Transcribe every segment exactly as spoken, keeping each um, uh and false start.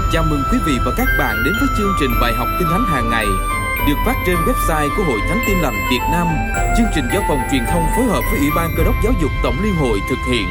Chào mừng quý vị và các bạn đến với chương trình bài học Kinh Thánh hàng ngày được phát trên website của Hội Thánh Tin Lành Việt Nam. Chương trình do Phòng Truyền thông phối hợp với Ủy ban Cơ đốc Giáo dục Tổng Liên hội thực hiện.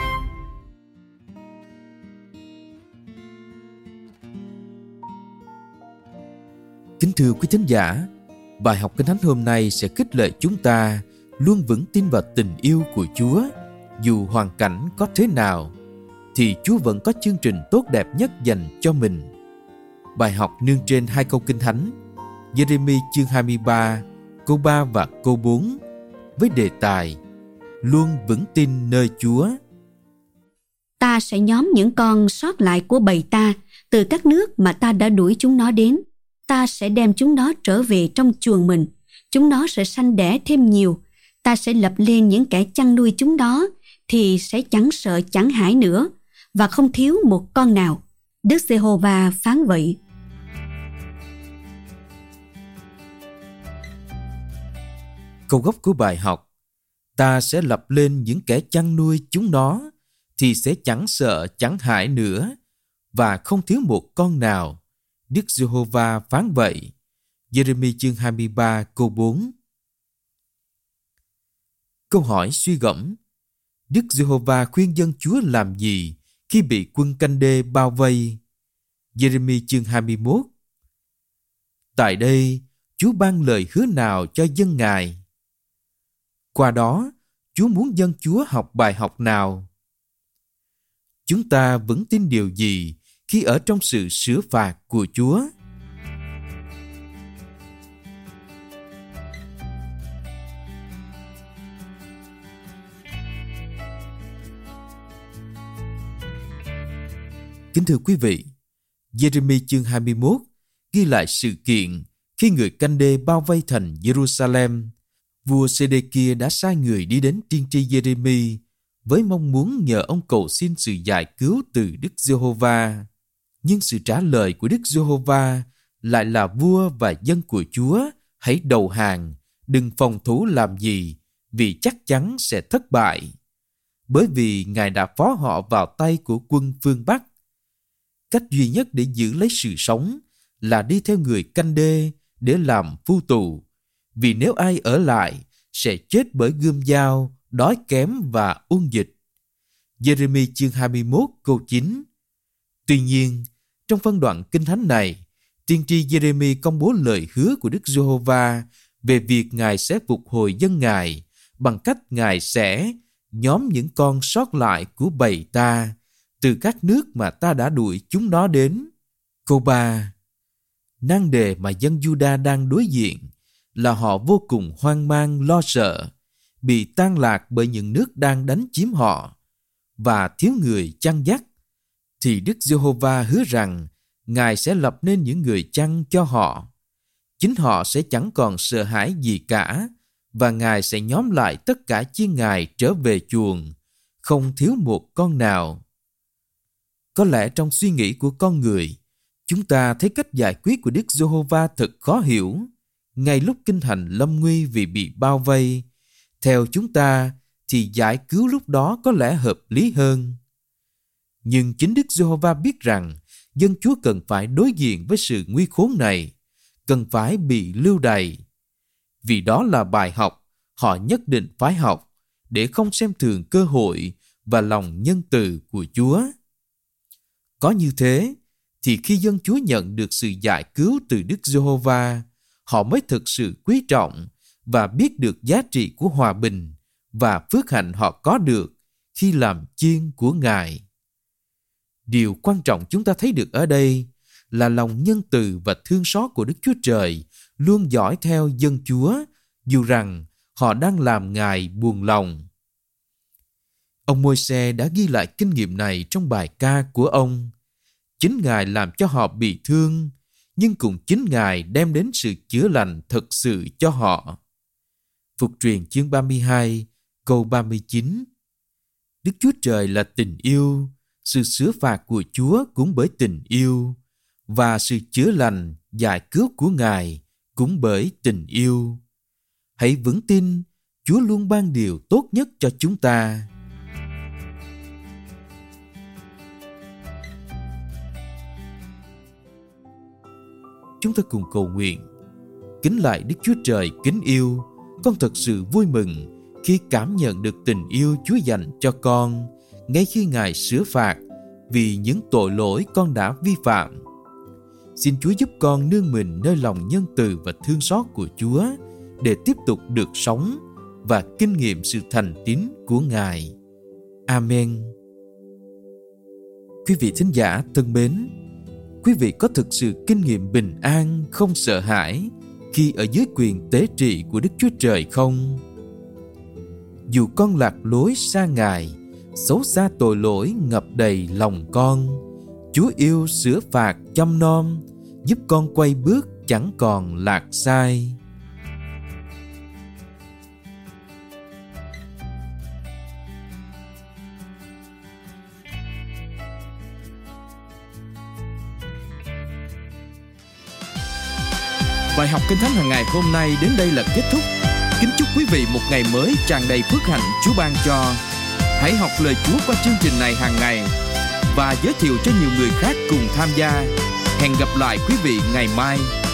Kính thưa quý thính giả, bài học Kinh Thánh hôm nay sẽ khích lệ chúng ta luôn vững tin vào tình yêu của Chúa. Dù hoàn cảnh có thế nào, thì Chúa vẫn có chương trình tốt đẹp nhất dành cho mình. Bài học nương trên hai câu Kinh Thánh, Giê-rê-mi chương hai mươi ba, câu ba và câu bốn, với đề tài Luôn vững tin nơi Chúa. Ta sẽ nhóm những con sót lại của bầy ta từ các nước mà ta đã đuổi chúng nó đến. Ta sẽ đem chúng nó trở về trong chuồng mình. Chúng nó sẽ sanh đẻ thêm nhiều. Ta sẽ lập lên những kẻ chăn nuôi chúng nó, thì sẽ chẳng sợ chẳng hãi nữa, và không thiếu một con nào. Đức Giê-hô-va phán vậy. Câu gốc của bài học: Ta sẽ lập lên những kẻ chăn nuôi chúng nó, thì sẽ chẳng sợ chẳng hãi nữa, và không thiếu một con nào. Đức Giê-hô-va phán vậy. Giê-rê-mi chương hai mươi ba câu bốn. Câu hỏi suy gẫm: Đức Giê-hô-va khuyên dân Chúa làm gì khi bị quân canh đê bao vây? Giê-rê-mi chương hai mươi mốt. Tại đây, Chúa ban lời hứa nào cho dân Ngài? Qua đó, Chúa muốn dân Chúa học bài học nào? Chúng ta vững tin điều gì khi ở trong sự sửa phạt của Chúa? Kính thưa quý vị, Giê-rê-mi chương hai mươi mốt ghi lại sự kiện khi người canh đê bao vây thành Jerusalem. Vua Sê-đê-kia đã sai người đi đến tiên tri Giê-rê-mi với mong muốn nhờ ông cầu xin sự giải cứu từ Đức Giê-hô-va. Nhưng sự trả lời của Đức Giê-hô-va lại là vua và dân của Chúa hãy đầu hàng, đừng phòng thủ làm gì, vì chắc chắn sẽ thất bại. Bởi vì Ngài đã phó họ vào tay của quân phương Bắc. Cách duy nhất để giữ lấy sự sống là đi theo người canh đê để làm phu tù, vì nếu ai ở lại sẽ chết bởi gươm dao, đói kém và ôn dịch. Giê-rê-mi chương hai mươi mốt câu chín. Tuy nhiên, trong phân đoạn Kinh Thánh này, tiên tri Giê-rê-mi công bố lời hứa của Đức Giê-hô-va về việc Ngài sẽ phục hồi dân Ngài bằng cách Ngài sẽ nhóm những con sót lại của bầy ta từ các nước mà ta đã đuổi chúng nó đến. Câu ba. Nan đề mà dân Giu-đa đang đối diện là họ vô cùng hoang mang lo sợ, bị tan lạc bởi những nước đang đánh chiếm họ và thiếu người chăn dắt. Thì Đức Giê-hô-va hứa rằng Ngài sẽ lập nên những người chăn cho họ. Chính họ sẽ chẳng còn sợ hãi gì cả, và Ngài sẽ nhóm lại tất cả chiên Ngài trở về chuồng, không thiếu một con nào. Có lẽ trong suy nghĩ của con người, chúng ta thấy cách giải quyết của Đức Giê-hô-va thật khó hiểu. Ngay lúc kinh thành lâm nguy vì bị bao vây, theo chúng ta thì giải cứu lúc đó có lẽ hợp lý hơn. Nhưng chính Đức Giê-hô-va biết rằng dân Chúa cần phải đối diện với sự nguy khốn này, cần phải bị lưu đày. Vì đó là bài học họ nhất định phải học để không xem thường cơ hội và lòng nhân từ của Chúa. Có như thế, thì khi dân Chúa nhận được sự giải cứu từ Đức Giê-hô-va, họ mới thực sự quý trọng và biết được giá trị của hòa bình và phước hạnh họ có được khi làm chiên của Ngài. Điều quan trọng chúng ta thấy được ở đây là lòng nhân từ và thương xót của Đức Chúa Trời luôn dõi theo dân Chúa, dù rằng họ đang làm Ngài buồn lòng. Ông Môi-se đã ghi lại kinh nghiệm này trong bài ca của ông. Chính Ngài làm cho họ bị thương, nhưng cũng chính Ngài đem đến sự chữa lành thật sự cho họ. Phục truyền chương ba mươi hai, câu ba mươi chín. Đức Chúa Trời là tình yêu, sự sửa phạt của Chúa cũng bởi tình yêu, và sự chữa lành, giải cứu của Ngài cũng bởi tình yêu. Hãy vững tin, Chúa luôn ban điều tốt nhất cho chúng ta. Chúng ta cùng cầu nguyện. Kính lạy Đức Chúa Trời kính yêu, con thật sự vui mừng khi cảm nhận được tình yêu Chúa dành cho con ngay khi Ngài sửa phạt vì những tội lỗi con đã vi phạm. Xin Chúa giúp con nương mình nơi lòng nhân từ và thương xót của Chúa để tiếp tục được sống và kinh nghiệm sự thành tín của Ngài. Amen. Quý vị thính giả thân mến, quý vị có thực sự kinh nghiệm bình an, không sợ hãi khi ở dưới quyền tế trị của Đức Chúa Trời không? Dù con lạc lối xa Ngài, xấu xa tội lỗi ngập đầy lòng con, Chúa yêu sửa phạt chăm nom, giúp con quay bước chẳng còn lạc sai. Bài học Kinh Thánh hàng ngày hôm nay đến đây là kết thúc. Kính chúc quý vị một ngày mới tràn đầy phước hạnh Chúa ban cho. Hãy học lời Chúa qua chương trình này hàng ngày và giới thiệu cho nhiều người khác cùng tham gia. Hẹn gặp lại quý vị ngày mai.